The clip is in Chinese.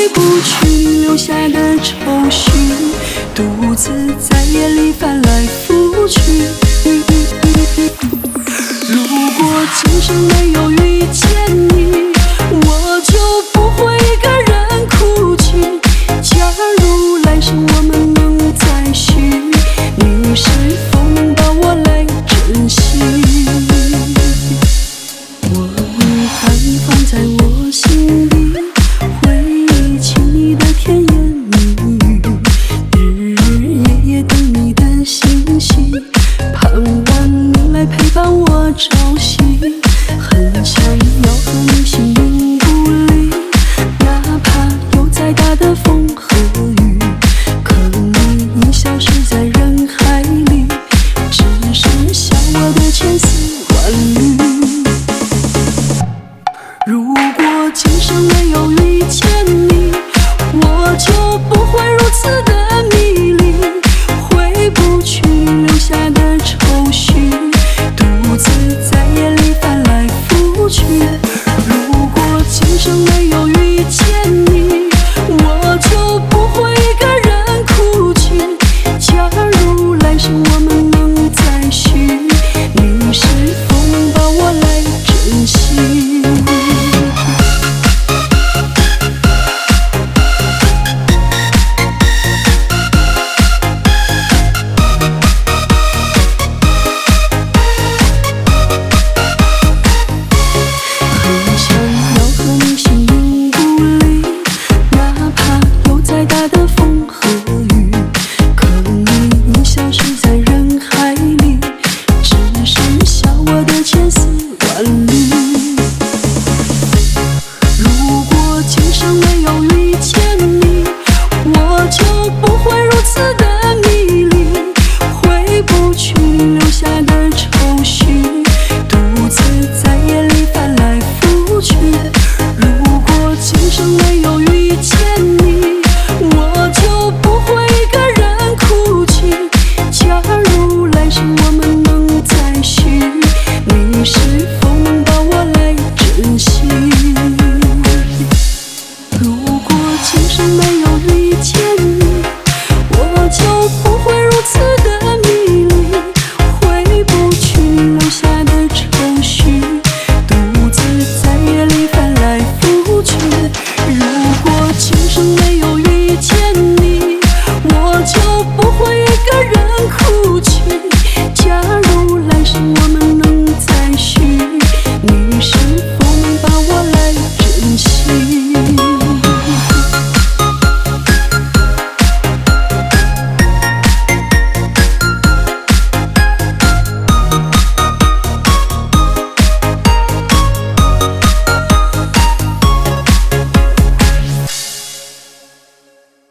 回不去你留下的愁绪，独自在夜里翻来覆去。如果今生没有遇见你，我就不会一个人哭泣。假如来生我们能再续，你是否能把我来珍惜？我把你放在我心底，回忆起你的甜言蜜语，日日夜夜等你的信息，盼望你来陪伴我朝夕。很想要和你形影不离，哪怕有再大的风和雨，可你已消失在人海里，只剩下我的千丝万缕。如果今生没有遇见你，我就不会如此的迷离，回不去你留下的愁绪，独自在夜里翻来覆去。如果今生没有遇见你，我就不会一个人哭泣。假如来生我们能再续，你是否能把我来珍惜？今生